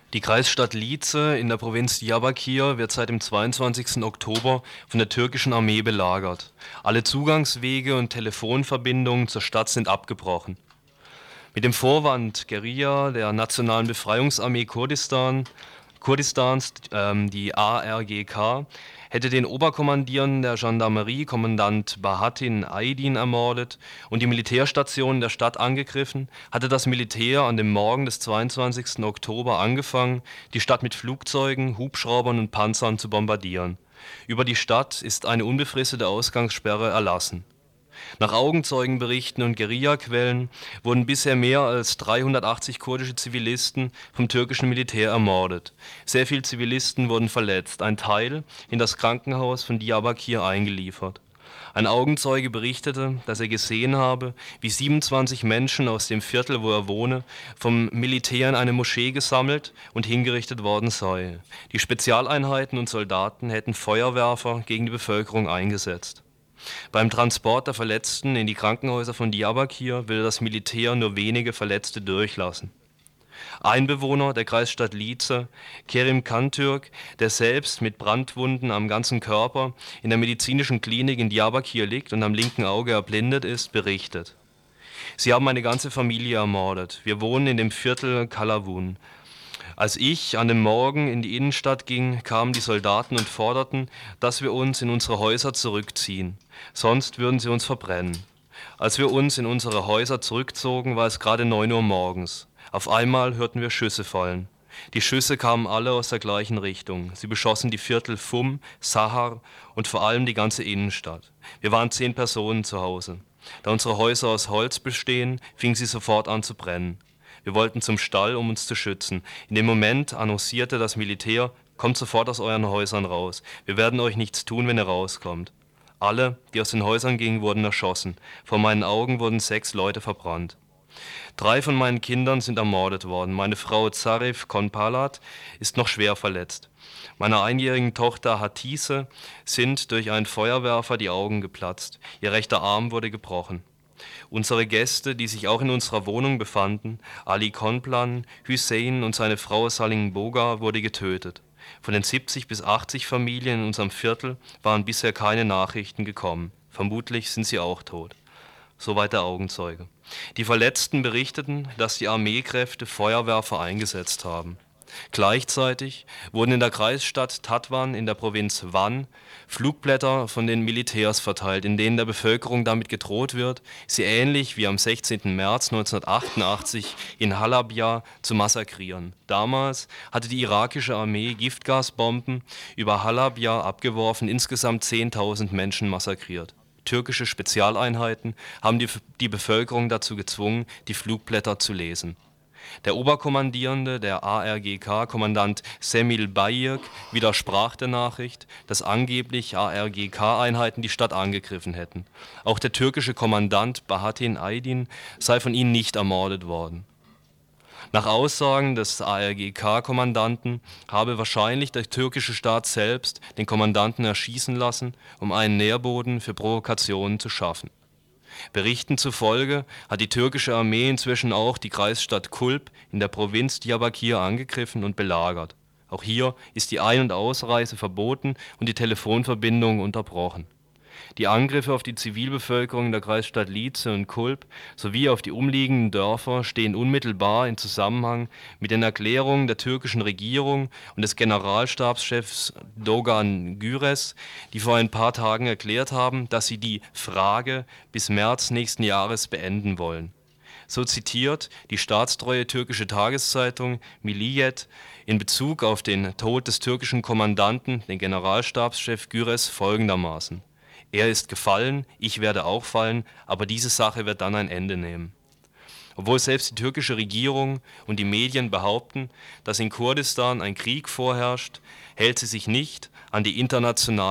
Die Kreisstadt Lize in der Provinz Diyarbakır wird seit dem 22. Oktober von der türkischen Armee belagert. Alle Zugangswege und Telefonverbindungen zur Stadt sind abgebrochen. Mit dem Vorwand, Guerilla der Nationalen Befreiungsarmee Kurdistans, die ARGK, hätte den Oberkommandierenden der Gendarmerie, Kommandant Bahattin Aydin, ermordet und die Militärstationen der Stadt angegriffen, hatte das Militär an dem Morgen des 22. Oktober angefangen, die Stadt mit Flugzeugen, Hubschraubern und Panzern zu bombardieren. Über die Stadt ist eine unbefristete Ausgangssperre erlassen. Nach Augenzeugenberichten und Guerillaquellen wurden bisher mehr als 380 kurdische Zivilisten vom türkischen Militär ermordet. Sehr viele Zivilisten wurden verletzt, ein Teil in das Krankenhaus von Diyarbakır eingeliefert. Ein Augenzeuge berichtete, dass er gesehen habe, wie 27 Menschen aus dem Viertel, wo er wohne, vom Militär in eine Moschee gesammelt und hingerichtet worden sei. Die Spezialeinheiten und Soldaten hätten Feuerwerfer gegen die Bevölkerung eingesetzt. Beim Transport der Verletzten in die Krankenhäuser von Diyarbakır will das Militär nur wenige Verletzte durchlassen. Ein Bewohner der Kreisstadt Lize, Kerim Kantürk, der selbst mit Brandwunden am ganzen Körper in der medizinischen Klinik in Diyarbakır liegt und am linken Auge erblindet ist, berichtet: Sie haben meine ganze Familie ermordet. Wir wohnen in dem Viertel Kalavun. Als ich an dem Morgen in die Innenstadt ging, kamen die Soldaten und forderten, dass wir uns in unsere Häuser zurückziehen, sonst würden sie uns verbrennen. Als wir uns in unsere Häuser zurückzogen, war es gerade 9 Uhr morgens. Auf einmal hörten wir Schüsse fallen. Die Schüsse kamen alle aus der gleichen Richtung. Sie beschossen die Viertel Fum, Sahar und vor allem die ganze Innenstadt. Wir waren 10 Personen zu Hause. Da unsere Häuser aus Holz bestehen, fingen sie sofort an zu brennen. Wir wollten zum Stall, um uns zu schützen. In dem Moment annoncierte das Militär: Kommt sofort aus euren Häusern raus. Wir werden euch nichts tun, wenn ihr rauskommt. Alle, die aus den Häusern gingen, wurden erschossen. Vor meinen Augen wurden 6 Leute verbrannt. 3 von meinen Kindern sind ermordet worden. Meine Frau Zarif Konpalat ist noch schwer verletzt. Meiner einjährigen Tochter Hatice sind durch einen Feuerwerfer die Augen geplatzt. Ihr rechter Arm wurde gebrochen. Unsere Gäste, die sich auch in unserer Wohnung befanden, Ali Konplan, Hüseyin und seine Frau Saling Boga, wurde getötet. Von den 70 bis 80 Familien in unserem Viertel waren bisher keine Nachrichten gekommen. Vermutlich sind sie auch tot. Soweit der Augenzeuge. Die Verletzten berichteten, dass die Armeekräfte Feuerwerfer eingesetzt haben. Gleichzeitig wurden in der Kreisstadt Tatvan in der Provinz Van Flugblätter von den Militärs verteilt, in denen der Bevölkerung damit gedroht wird, sie ähnlich wie am 16. März 1988 in Halabja zu massakrieren. Damals hatte die irakische Armee Giftgasbomben über Halabja abgeworfen, insgesamt 10.000 Menschen massakriert. Türkische Spezialeinheiten haben die Bevölkerung dazu gezwungen, die Flugblätter zu lesen. Der Oberkommandierende der ARGK, Kommandant Semil Bayirk, widersprach der Nachricht, dass angeblich ARGK-Einheiten die Stadt angegriffen hätten. Auch der türkische Kommandant Bahattin Aydin sei von ihnen nicht ermordet worden. Nach Aussagen des ARGK-Kommandanten habe wahrscheinlich der türkische Staat selbst den Kommandanten erschießen lassen, um einen Nährboden für Provokationen zu schaffen. Berichten zufolge hat die türkische Armee inzwischen auch die Kreisstadt Kulp in der Provinz Diyarbakır angegriffen und belagert. Auch hier ist die Ein- und Ausreise verboten und die Telefonverbindung unterbrochen. Die Angriffe auf die Zivilbevölkerung in der Kreisstadt Lize und Kulp sowie auf die umliegenden Dörfer stehen unmittelbar in Zusammenhang mit den Erklärungen der türkischen Regierung und des Generalstabschefs Doğan Güres, die vor ein paar Tagen erklärt haben, dass sie die Frage bis März nächsten Jahres beenden wollen. So zitiert die staatstreue türkische Tageszeitung Milliyet in Bezug auf den Tod des türkischen Kommandanten, den Generalstabschef Güres, folgendermaßen: Er ist gefallen, ich werde auch fallen, aber diese Sache wird dann ein Ende nehmen. Obwohl selbst die türkische Regierung und die Medien behaupten, dass in Kurdistan ein Krieg vorherrscht, hält sie sich nicht an die internationalen